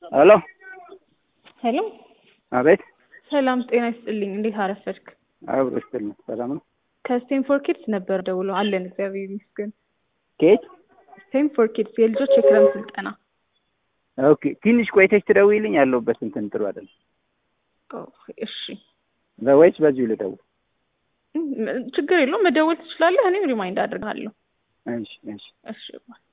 ሄሎ ሄሎ አቤት። ሰላም ጤና ይስጥልኝ። እንዴት አረፈድክ? አብሮ ይስጥልኝ። ሰላም ነው? ከስቴንፎርድ ኪድስ ነበር ደውለው አለን። እግዚአብሔር ይመስገን። ከየት? ስቴንፎርድ ኪድስ የልጆች የክረምት ስልጠና። ኦኬ። ትንሽ ቆይተሽ ትደውይልኝ። ያለሁበት እንትን ጥሩ አይደለም። እሺ ወይስ በዚሁ ልደውል? ችግር የለውም መደወል ትችላለህ። እኔም ሪማይንድ አድርጋለሁ። እሺ እሺ እሺ